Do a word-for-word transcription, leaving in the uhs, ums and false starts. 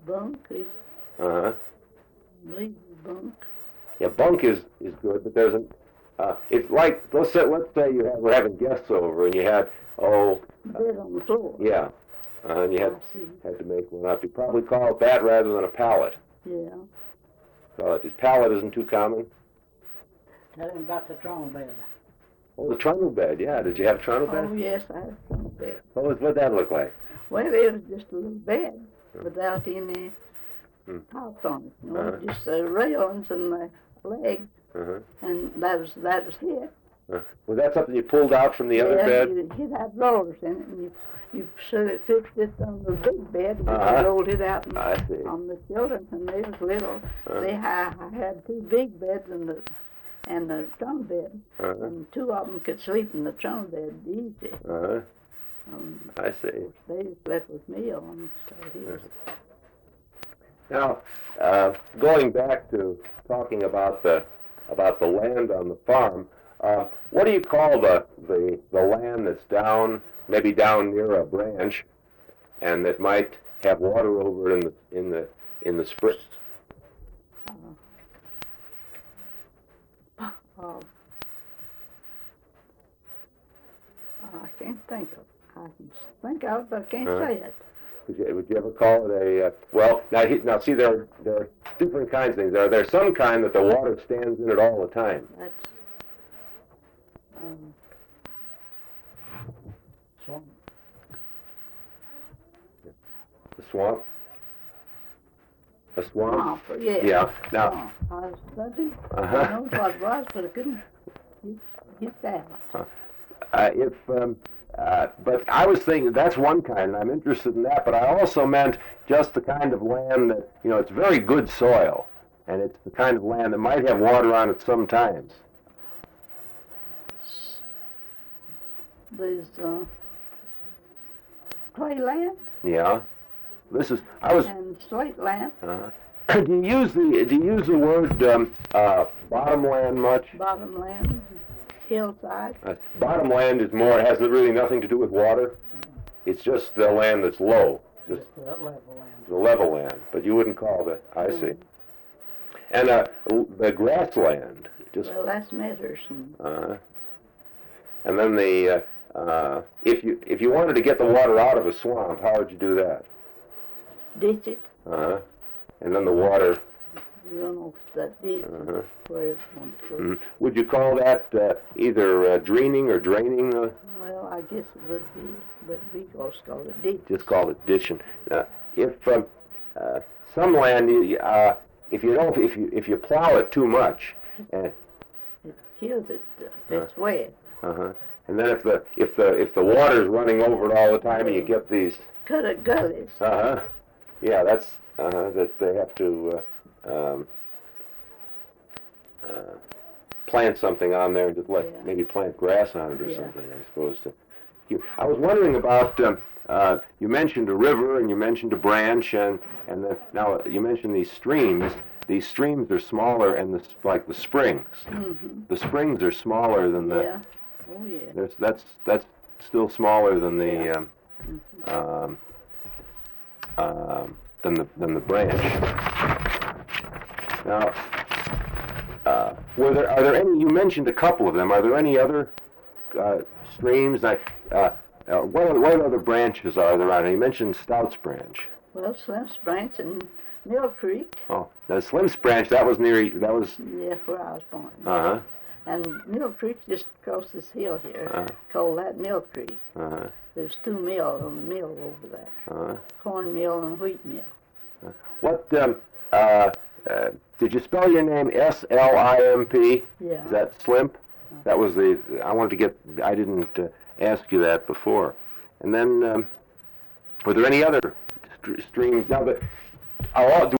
Bunk is, Uh-huh. I believe it's Bunk. Yeah, bunk is, is good, but there's an, uh, it's like, let's say, let's say you have, we're having guests over and you had, oh, Bed on the floor. yeah, uh, and you had, I see. had to make one up. You probably call it that rather than a pallet. Yeah. Call it, his pallet isn't too common. Tell him about the trundle bed. Oh, the trundle bed, yeah. Did you have a trundle bed? Oh, yes, I had a trundle bed. What was, what'd that look like? Well, it was just a little bed without any Hmm. tops on it. You know, Uh-huh. just the railings and the legs, Uh-huh. and that was that was it. Uh, was that something you pulled out from the other yeah, bed? You, it had rollers in it, and you you sort of fixed it on the big bed, and Uh-huh. you rolled it out and, I see. on the children when they was little. Uh-huh. They had, I had two big beds and the and the trundle bed, Uh-huh. and two of them could sleep in the trundle bed easy. Uh-huh. Um, I see. they slept with me on so here. Now, uh, going back to talking about the about the land on the farm, uh, what do you call the, the the land that's down, maybe down near a branch, and that might have water over it in the in the in the spring? Uh, uh, I can't think of. I can think of it, but I can't Uh-huh. say it. Would you, would you ever call it a, uh, well, now, he- now see, there, there are different kinds of things. There, there's some kind that the water stands in it all the time. That's um, swamp. The swamp? A swamp? Swamp, yeah. Yeah. Now, Swamp. I was studying. Uh-huh. I know what it was, but I couldn't get, get that. uh, if, um, uh, but I was thinking that's one kind, and I'm interested in that, but I also meant just the kind of land that, you know, it's very good soil, and it's the kind of land that might have water on it sometimes. There's uh, clay land Yeah. This is, I was, and slate land, uh, do you use the, do you use the word, um, uh, bottomland much? bottom land, hillside. Uh, bottomland is more, has really nothing to do with water. It's just the land that's low, just the level land. the level land, but you wouldn't call it, I see. And uh, the grassland, just, Well, that's meadows and uh, and then the, uh, uh, if you if you wanted to get the water out of a swamp, how would you do that? ditch it, Uh-huh. And then the water, run off that ditch uh-huh. where it wants to. Mhm. Would you call that uh, either uh, draining or draining? Uh, Well, I guess it would be, but we also call it ditch. just call it ditching. Uh, if um, uh, some land, you- uh, if you don't, if you if you plow it too much, uh, It kills it if it's wet. uh-huh. And then if the if the if the water's running over it all the time, and you get these, Cut a gullies. uh-huh, yeah, that's uh-huh, that they have to uh, um, uh, plant something on there and just let Yeah. maybe plant grass on it or Yeah. something. I suppose to. You, I was wondering about. Um, uh, you mentioned a river and you mentioned a branch, and and the, now you mentioned these streams. These streams are smaller, and the, like the springs. Mm-hmm. The springs are smaller than the. Yeah. Oh, yeah. There's, that's that's still smaller than the Yeah. um, um, um, than the than the branch. Now, uh, were there are there any? You mentioned a couple of them. Are there any other uh, streams? Like, uh, uh, what what other branches are there on it? You mentioned Stout's Branch. Well, Slim's Branch and Mill Creek. Oh, now Slim's Branch. That was near. That was. Yeah, where I was born. Uh huh. And Mill Creek just across this hill here. Uh-huh. Called that Mill Creek. Uh huh. There's two mills, a mill over there. Uh-huh. Corn mill and wheat mill. What? Um, uh, uh, did you spell your name S L I M P? Yeah. Is that Slimp? That was the, I wanted to get, I didn't uh, ask you that before. And then, um, were there any other st- streams? Now, the, are all, do